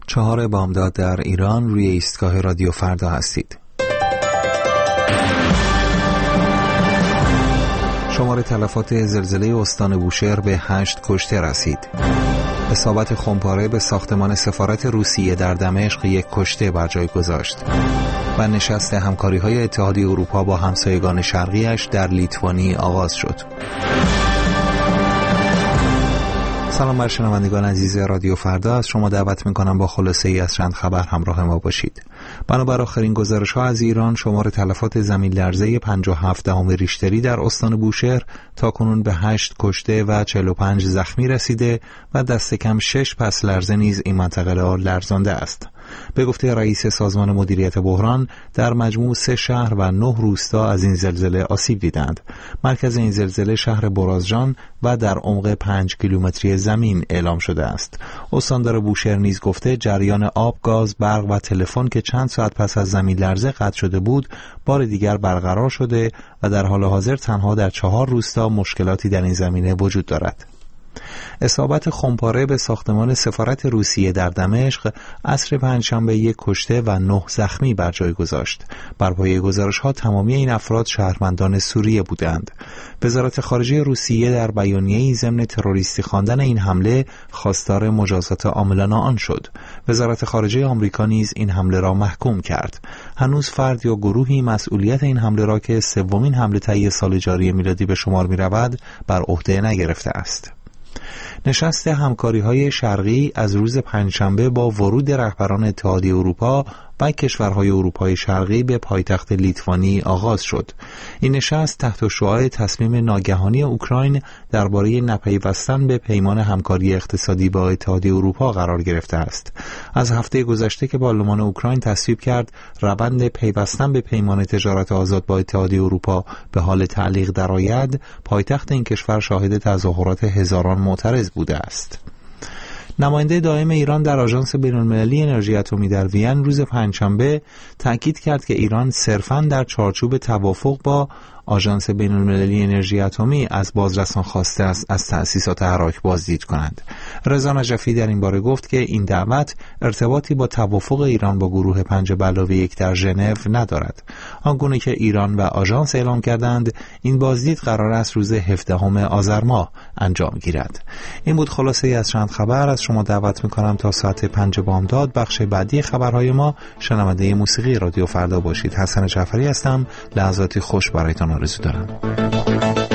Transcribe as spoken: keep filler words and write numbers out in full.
چهار بامداد در ایران روی ایستگاه رادیو فردا هستید. شمار تلفات زلزله استان بوشهر به هشت کشته رسید. اصابت خمپاره به ساختمان سفارت روسیه در دمشق یک کشته بر جای گذاشت و نشست همکاری‌های اتحادیه اروپا با همسایگان شرقیش در لیتوانی آغاز شد. سلام بر شنوندگان عزیز رادیو فردا، از شما دعوت می‌کنم با خلاصه ای از چند خبر همراه ما باشید. بنابر آخرین گزارش‌ها از ایران، شمار تلفات زمین لرزه پنجاه و هفت دهم ریشتری در استان بوشهر تاکنون به هشت کشته و چهل و پنج زخمی رسیده و دست کم شش پس لرزه نیز این منطقه را لرزانده است. به گفته رئیس سازمان مدیریت بحران، در مجموع سه شهر و نه روستا از این زلزله آسیب دیدند. مرکز این زلزله شهر برازجان و در عمق پنج کیلومتری زمین اعلام شده است. استاندار بوشهر نیز گفته جریان آب، گاز، برق و تلفن که چند ساعت پس از زمین لرزه قطع شده بود، بار دیگر برقرار شده و در حال حاضر تنها در چهار روستا مشکلاتی در این زمینه وجود دارد. اصابت خمپاره به ساختمان سفارت روسیه در دمشق عصر پنجشنبه یک کشته و نه زخمی بر جای گذاشت. بر پایه گزارش‌ها تمامی این افراد شهروندان سوریه بودند. وزارت خارجه روسیه در بیانیه‌ای ضمن تروریستی خواندن این حمله خواستار مجازات عاملانه آن شد. وزارت خارجه آمریکا نیز این حمله را محکوم کرد. هنوز فرد یا گروهی مسئولیت این حمله را که سومین حمله طی سال جاری میلادی به شمار می‌رود بر عهده نگرفته است. نشست همکاری‌های شرقی از روز پنجشنبه با ورود رهبران اتحادیه اروپا و کشورهای اروپای شرقی به پایتخت لیتوانی آغاز شد. این نشست تحت شعاع تصمیم ناگهانی اوکراین درباره نپیوستن به پیمان همکاری اقتصادی با اتحادیه اروپا قرار گرفته است. از هفته گذشته که پارلمان اوکراین تصویب کرد روند پیوستن به پیمان تجارت آزاد با اتحادیه اروپا به حال تعلیق درآید، پایتخت این کشور شاهد تظاهرات هزاران معترض بوده است. نماینده دائم ایران در آژانس بین‌المللی انرژی اتمی در وین روز پنجشنبه تاکید کرد که ایران صرفاً در چارچوب توافق با آژانس بین‌المللی انرژی اتمی از بازرسان خواسته است از تأسیسات حراک بازدید کنند. رضا نجفی در این باره گفت که این دعوت ارتباطی با توافق ایران با گروه پنج به علاوه یک در ژنو ندارد. آنگونه که ایران و آژانس اعلام کردند، این بازدید قرار است روز هفدهم آذر ماه انجام گیرد. این بود خلاصه ای از چند خبر. از شما دعوت می‌کنم تا ساعت پنج بامداد بخش بعدی خبرهای ما شنونده موسیقی رادیو فردا باشید. حسن جعفری هستم. لحظاتی خوش برایتان آرزو دارم.